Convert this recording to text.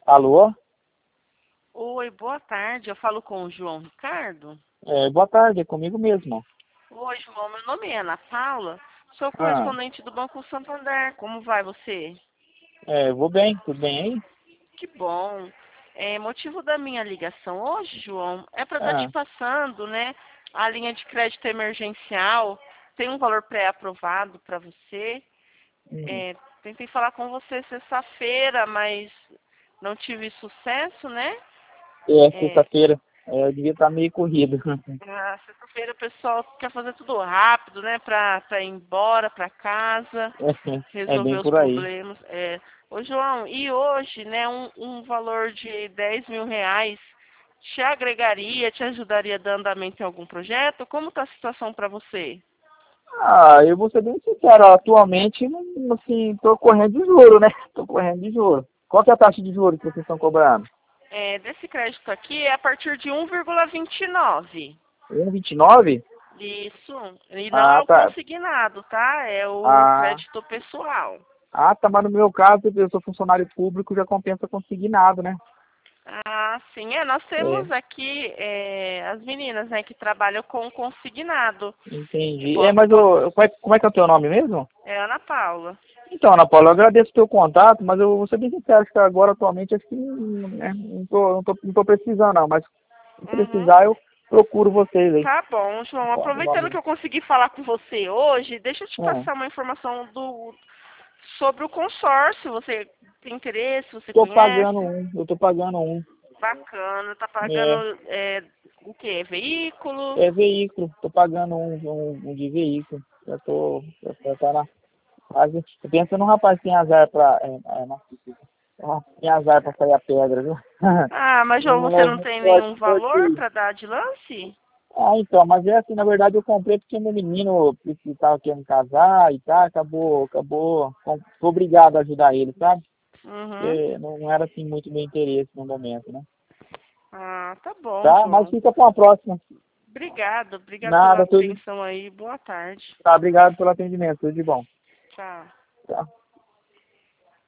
Alô? Oi, boa tarde. Eu falo com o João Ricardo. Boa tarde, é comigo mesmo. Oi, João. Meu nome é Ana Paula. Sou Ah, correspondente do Banco Santander. Como vai você? vou bem, tudo bem aí? Que bom. Motivo da minha ligação hoje, João, é para estar te Ah, passando, né, a linha de crédito emergencial. Tem um valor pré-aprovado para você. hum, É, tentei falar com você sexta-feira, mas não tive sucesso, né? É, sexta-feira. Eu devia estar meio corrido. Na sexta-feira o pessoal quer fazer tudo rápido, né? Pra ir embora pra casa, É resolver bem os por aí. problemas. Ô João, e hoje, né, um valor de R$ 10.000 te agregaria, te ajudaria a dar andamento em algum projeto? Como está a situação para você? Eu vou ser bem sincero, atualmente, assim, tô correndo de juro, né? Tô correndo de juro. Qual que é a taxa de juros que vocês estão cobrando? Desse crédito aqui é a partir de 1,29. 1,29? Isso. E não é Ah, o tá. consignado, tá? É o Ah, crédito pessoal. tá, mas no meu caso, eu sou funcionário público, já compensa consignado, né? Ah, sim, nós É, temos aqui as meninas, né, que trabalham com consignado. entendi. Posso, Mas posso, como é que é o teu nome mesmo? Ana Paula. Então, Ana Paula, eu agradeço o teu contato, mas eu vou ser bem sincero, acho que agora atualmente acho que né, não tô precisando não, mas se Uhum. precisar eu procuro vocês aí. Tá bom, João. O Aproveitando que nome. eu consegui falar com você hoje, deixa eu te Ah, passar uma informação sobre o consórcio. Você tem interesse? Você conhece? eu tô pagando um. Bacana. Tá pagando É, o quê? Veículo? é veículo, tô pagando um de veículo. Já tá na fase. Eu penso num rapaz que tem azar tem azar pra sair a pedra, viu? Ah, mas João, Não você leva não muito tem sorte, nenhum sorte valor aí. para dar de lance? Então, mas é assim, na verdade eu comprei porque meu menino estava querendo casar e tal, fui obrigado a ajudar ele, sabe? Uhum. Porque não era assim muito meu interesse no momento, né? Ah, tá bom, Tá? Mas João. fica para uma próxima. Obrigado pela Nada, tudo. atenção aí. Boa tarde. Tá, obrigado pelo atendimento, tudo de bom. Tchau. Tá?